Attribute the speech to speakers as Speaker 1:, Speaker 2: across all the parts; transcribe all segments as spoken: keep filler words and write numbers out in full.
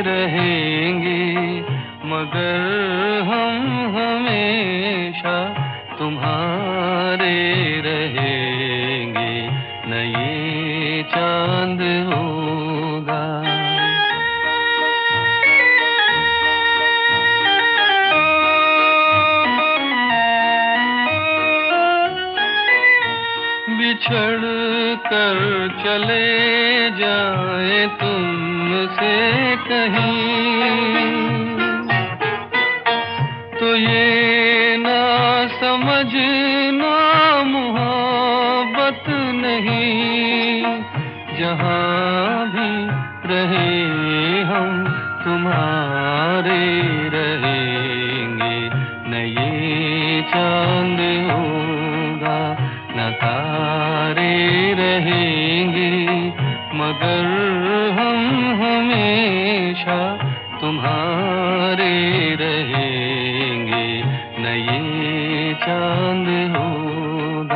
Speaker 1: रहेंगे, मगर हम हमेशा तुम्हारे रहेंगे, न ये चांद होगा। बिछड़ कर चले जाए तुमसे कहीं, तो ये ना समझना मोहब्बत नहीं। जहाँ भी रहे हम तुम्हारे रहेंगे, न ये चांद होगा, न तारे रहेंगे, मगर हम हमेशा तुम्हारे रहेंगे, न ये चांद होगा।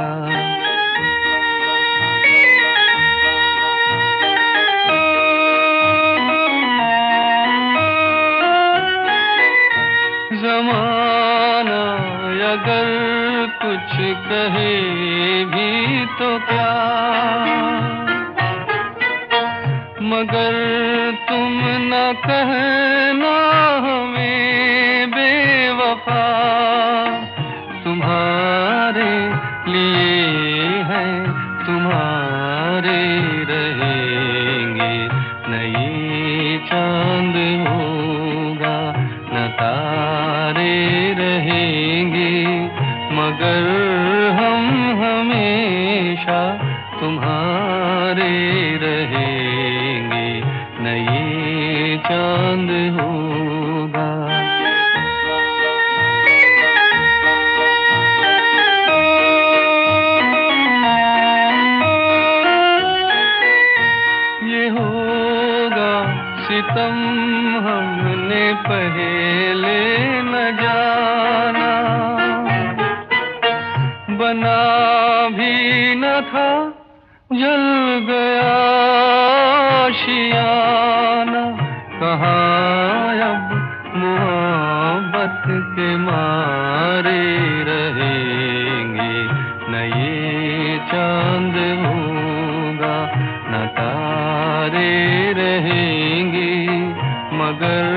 Speaker 1: ज़माना अगर कुछ कहे भी तो क्या, मगर तुम न कहना हमें बेवफा। तुम्हारे लिए है, तुम्हारे रहेंगे, न ये चांद होगा, न तारे रहेंगे, मगर हम हमेशा तुम्हारे रहेंगे, न ये चांद होगा। ये होगा सितम हमने पहले न जाना, बना भी न था जल गया आशियाना। कहाँ अब मोहब्बत के मारे रहेंगे, न ये चांद होगा, न तारे रहेंगे, मगर